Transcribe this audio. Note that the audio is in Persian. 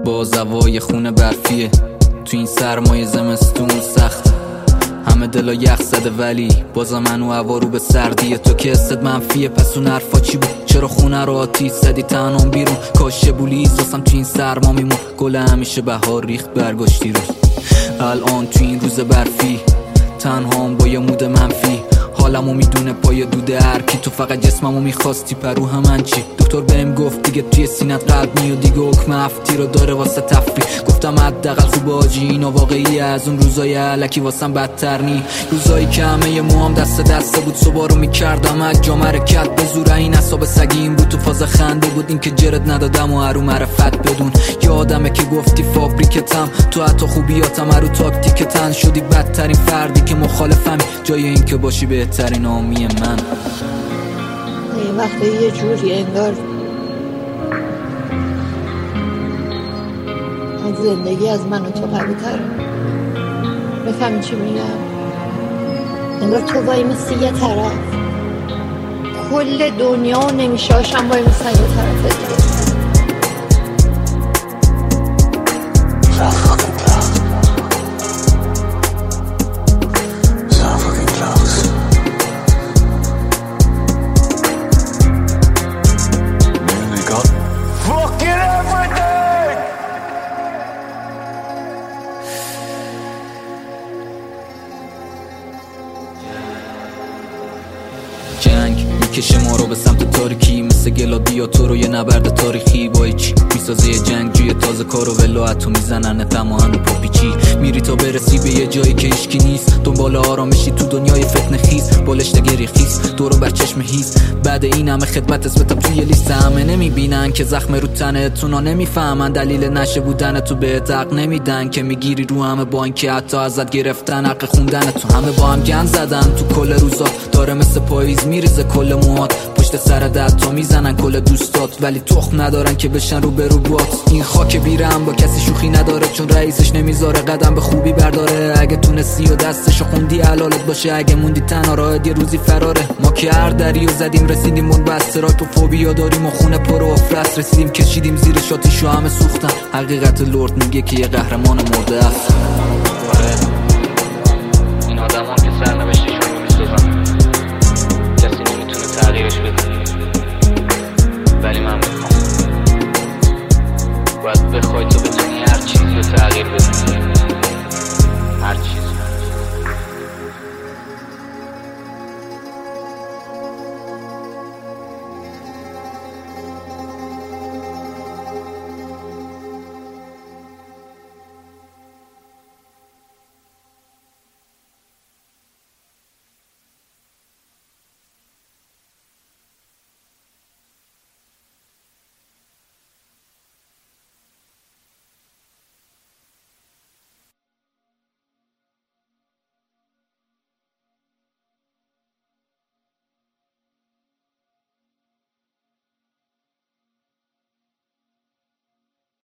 با زوای خونه برفیه، تو این سرمایه زمستون سخت، همه دلا یخ زده ولی بازم منو هوا رو به سردیه. تو که حست منفیه پس اون حرفا چی بود؟ چرا خونه رو آتیش زدی تنهام بیرون؟ کاش بولیز واسم تو این سرما میمون، گل همیشه بهار ریخت برگاشتی رو. الان تو این روز برفی تنهام با یه مود منفی، حالمو میدونه پای دوده هر کی، تو فقط جسممو میخواستی پرو همن چی؟ دکتر بهم گفت دیگه توی سینت قلب میاد، دیگه حکم افتی رو داره واسه تفریح. گفتم حداقل خوب آجی اینا واقعی، از اون روزای الکی واسم بدتر نی. روزایی که همه موام دست دسته بود، صبح رو میکردم از جا مرکت به زور این اصاب سگیم بود، تو فاز خنده بود این که جرد ندادم و هرو معرفت بدون. یادمه که گفتی فابریکتم، تو حتی خوبیاتم هرو تاکتیکتن، شدی بدترین فردی که مخالفم جای این که باشی بهترین آمی من. این وقتی یه جوری انگار زندگی از من و تو قوی تره. بفهمی چی میگم؟ انگار تو وای مثل یه طرف، کل دنیا نمیشاشم وای مثل یه طرف دیگه. جنگ میکشه ما رو به سمت تاریکی، مثل گلادیاتور و یه نبرد تاریخی. با چی میسازه یه جنگجوی تازه کار و ولایتو میزنن تماهن و پاپیچی. میری تا برسی به یه جایی که هیچکی نیست، دنبال آرامشی تو دنیای فتنه خیز، بالشت گری خیز دورو بر چشم هیز. بعد این همه خدمت اسمتم توی لیست، همه نمیبینن که زخم رو تنتونا، نمیفهمن دلیل نشه بودن تو بهت حق نمیدن، که میگیری رو همه با اینکه حتی ازت گرفتن حق خوندن تو. همه با هم گند زدن تو کل روزا، داره مثل پاییز میریزه کل موهات، پشت سر دتا میزنن کل دوستات، ولی تخم ندارن که بشن رو به رو بات. این خاک بیرم با کسی شوخی نداره، چون رئیسش نمیذاره قدم به خوبی برداره. اگه تونستی و دستشو خوندی حلالت باشه، اگه موندی تنها راحت یه روزی فراره. ما که هر دریو زدیم رسیدیم اون بسته را، تو فوبیا داریم و خونه پر و افرست رسیدیم، کشیدیم زیر شاتیشو همه سوختن. حقیقت لرد میگه که یه قهرمان مرده است.